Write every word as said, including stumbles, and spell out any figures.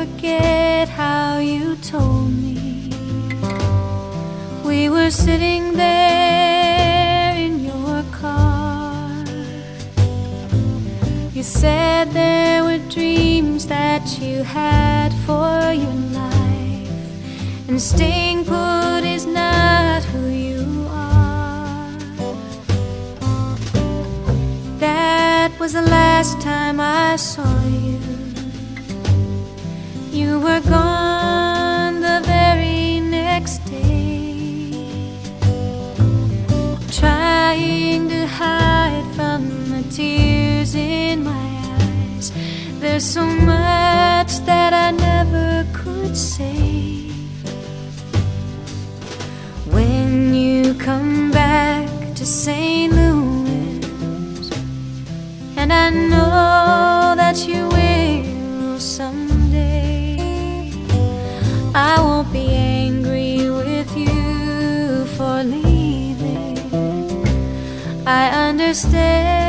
forget how you told me. We were sitting there in your car. You said there were dreams that you had for your life, and staying put is not who you are. That was the last time I saw you. You were gone the very next day, trying to hide from the tears in my eyes. There's so much that I never could say. When you come back to Saint Louis, and I know that you will someday, I won't be angry with you for leaving. I understand